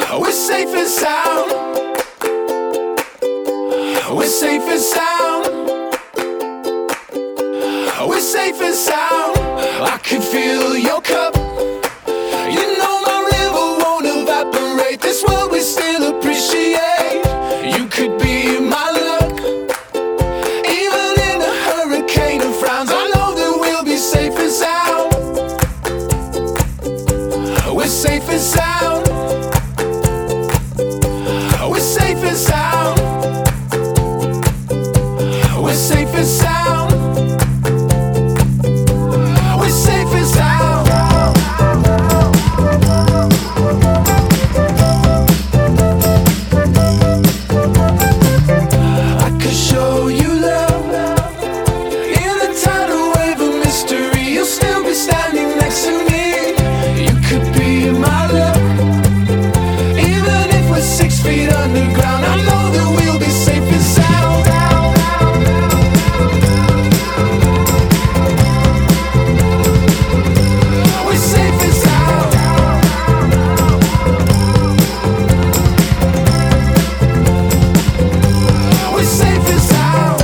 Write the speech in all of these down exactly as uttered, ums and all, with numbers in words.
We're safe and sound. We're safe and sound. We're safe and sound. I can feel your cup. You know my river won't evaporate. This world we still appreciate. You could be my luck. Even in a hurricane of frowns, I know that we'll be safe and sound. We're safe and sound. We're safe and sound. We're safe and sound. We're safe and sound. I could show you love in a tidal wave of mystery. You'll still be standing next to me. You could be my love. Even if we're six feet underground, I know that we'll be safe and sound. We're safe and sound. We're safe and sound.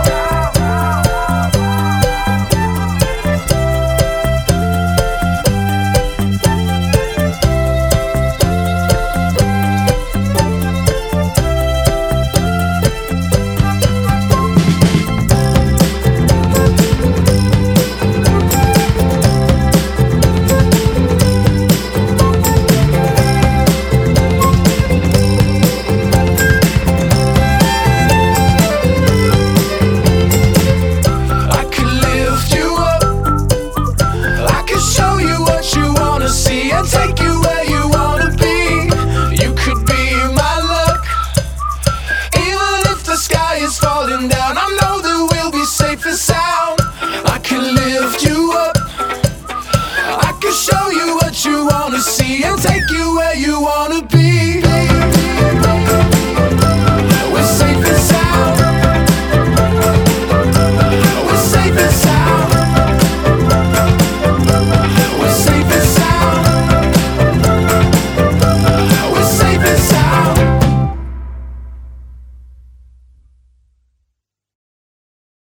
I could lift you up. I could show you what you wanna see and take you where you wanna be. You could be my luck. Even if the sky is falling down, I know that we'll be safe and sound. I could lift you up. I could show you what you wanna see and take you where you wanna be.